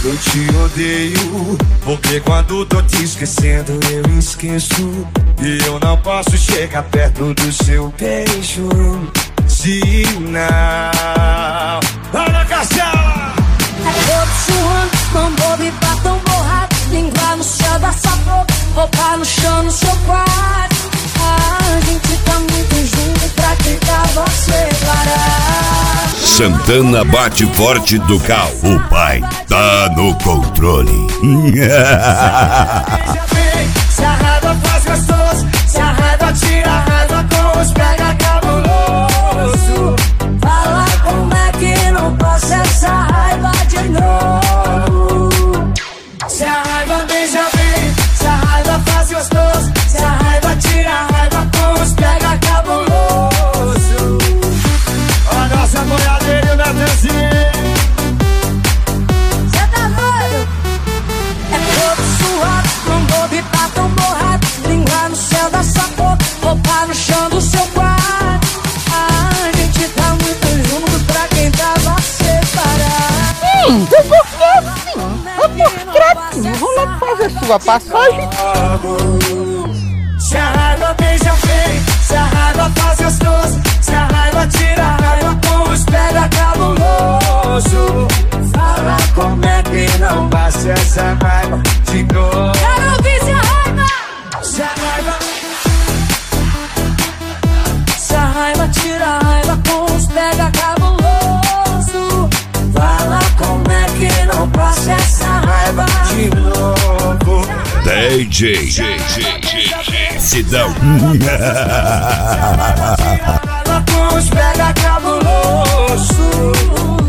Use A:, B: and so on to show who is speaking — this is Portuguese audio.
A: Eu te odeio, porque quando tô te esquecendo eu esqueço. E eu não posso chegar perto do seu beijo se não. Olha a Castela!
B: Corpo suando, mambo me batom borrado, língua no céu da sua boca, roupa no chão no seu quarto. A gente tá muito junto pra tentar você parar.
C: Santana bate forte do cal. O pai tá no controle.
A: Se a raiva faz gostoso, se a raiva tira a raiva com os pega cabuloso.
B: Fala como é que não passa essa raiva de novo.
A: Se a raiva beija bem, se a raiva faz gostoso, se a raiva tira a raiva com os pega cabuloso. A nossa boiadeira e o Natanzinho.
B: Cê tá doido? É corpo suado, mambo me batom borrado, língua no céu da sua boca, roupa no chão do seu quarto. A gente tá muito junto pra quem tava separado.
D: Vou lá fazer sua passagem.
A: Se a raiva beija bem, se a raiva faz gostoso, se a raiva tira a raiva com os pega cabuloso. Fala como é que não passa essa raiva de novo.
B: Quero ouvir se a raiva.
A: Se a raiva,
B: Se a raiva tira a raiva com os pega cabuloso.
A: fala como é que não passa essa raiva de novo.
C: DJ Sidão.
A: Fala com os pega cabuloso.